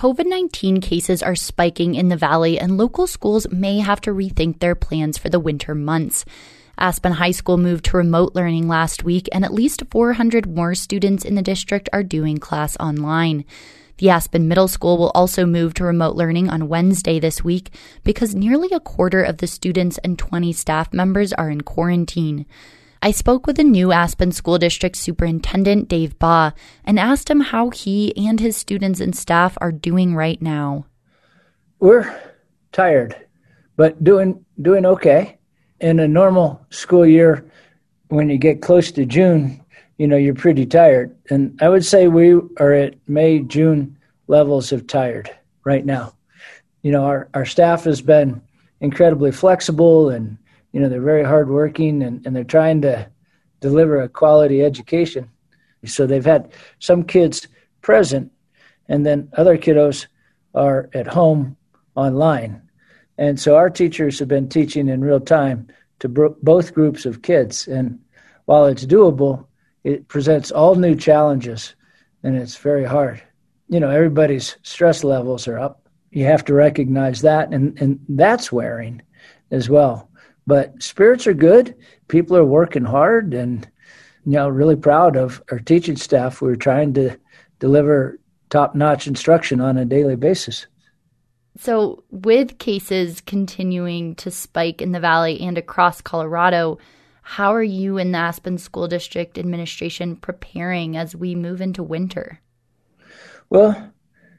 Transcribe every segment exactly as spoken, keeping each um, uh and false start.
COVID nineteen cases are spiking in the Valley, and local schools may have to rethink their plans for the winter months. Aspen High School moved to remote learning last week, and at least four hundred more students in the district are doing class online. The Aspen Middle School will also move to remote learning on Wednesday this week because nearly a quarter of the students and twenty staff members are in quarantine. I spoke with the new Aspen School District Superintendent, Dave Baugh, and asked him how he and his students and staff are doing right now. We're tired, but doing doing okay. In a normal school year, when you get close to June, you know, you're pretty tired. And I would say we are at May, June levels of tired right now. You know, our, our staff has been incredibly flexible, and you know, they're very hardworking, and, and they're trying to deliver a quality education. So they've had some kids present, and then other kiddos are at home online. And so our teachers have been teaching in real time to bro- both groups of kids. And while it's doable, it presents all new challenges, and it's very hard. You know, everybody's stress levels are up. You have to recognize that, and, and that's wearing as well. But spirits are good. People are working hard, and, you know, really proud of our teaching staff. We're trying to deliver top-notch instruction on a daily basis. So with cases continuing to spike in the Valley and across Colorado, how are you and the Aspen School District administration preparing as we move into winter? Well,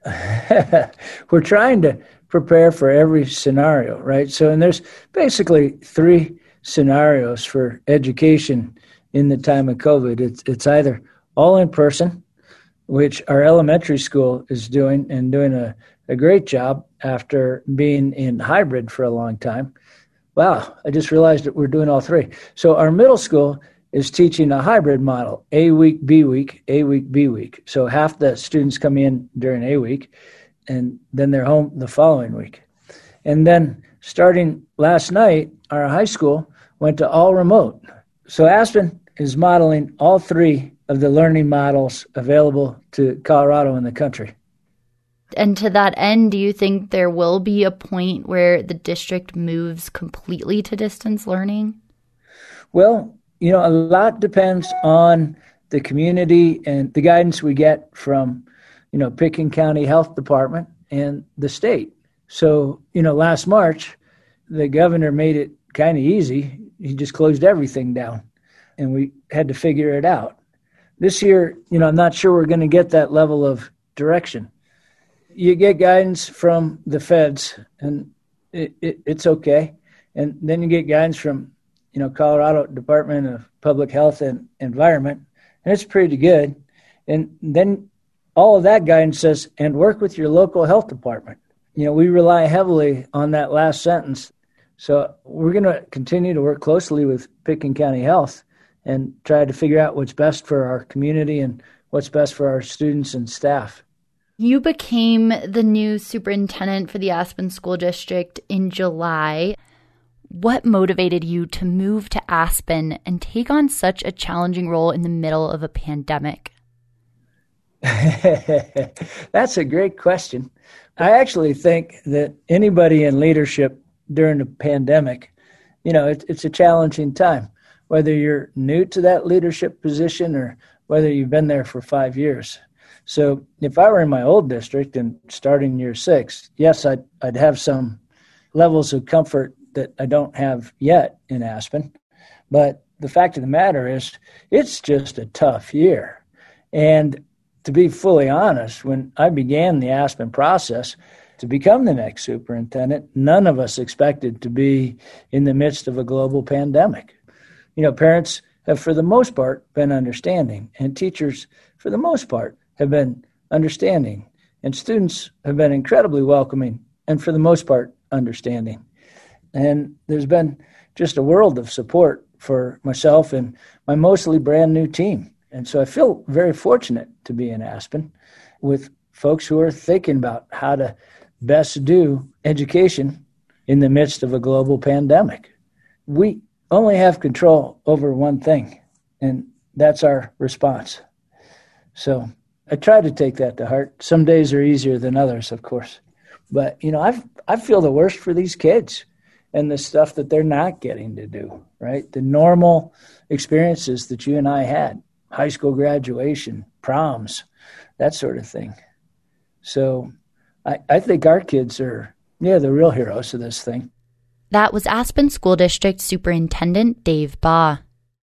we're trying to prepare for every scenario, right? So, and there's basically three scenarios for education in the time of COVID. It's it's either all in person, which our elementary school is doing and doing a, a great job after being in hybrid for a long time. Wow, I just realized that we're doing all three. So our middle school is teaching a hybrid model, A week, B week, A week, B week. So half the students come in during A week, and then they're home the following week. And then starting last night, our high school went to all remote. So Aspen is modeling all three of the learning models available to Colorado and the country. And to that end, do you think there will be a point where the district moves completely to distance learning? Well, you know, a lot depends on the community and the guidance we get from, you know, Pitkin County Health Department and the state. So, you know, last March, the governor made it kind of easy. He just closed everything down, and we had to figure it out. This year, you know, I'm not sure we're going to get that level of direction. You get guidance from the feds, and it, it, it's okay. And then you get guidance from, you know, Colorado Department of Public Health and Environment, and it's pretty good. And then all of that guidance says, and work with your local health department. You know, we rely heavily on that last sentence. So we're going to continue to work closely with Pitkin County Health and try to figure out what's best for our community and what's best for our students and staff. You became the new superintendent for the Aspen School District in July. What motivated you to move to Aspen and take on such a challenging role in the middle of a pandemic? That's a great question. I actually think that anybody in leadership during a pandemic, you know, it, it's a challenging time, whether you're new to that leadership position or whether you've been there for five years. So if I were in my old district and starting year six, yes, I'd, I'd have some levels of comfort that I don't have yet in Aspen. But the fact of the matter is, it's just a tough year. And to be fully honest, when I began the Aspen process to become the next superintendent, none of us expected to be in the midst of a global pandemic. You know, parents have, for the most part, been understanding, and teachers, for the most part, have been understanding, and students have been incredibly welcoming and, for the most part, understanding. And there's been just a world of support for myself and my mostly brand new team. And so I feel very fortunate to be in Aspen with folks who are thinking about how to best do education in the midst of a global pandemic. We only have control over one thing, and that's our response. So I try to take that to heart. Some days are easier than others, of course. But, you know, I I feel the worst for these kids and the stuff that they're not getting to do, right? The normal experiences that you and I had, high school graduation, proms, that sort of thing. So I, I think our kids are, yeah, the real heroes of this thing. That was Aspen School District Superintendent Dave Baugh.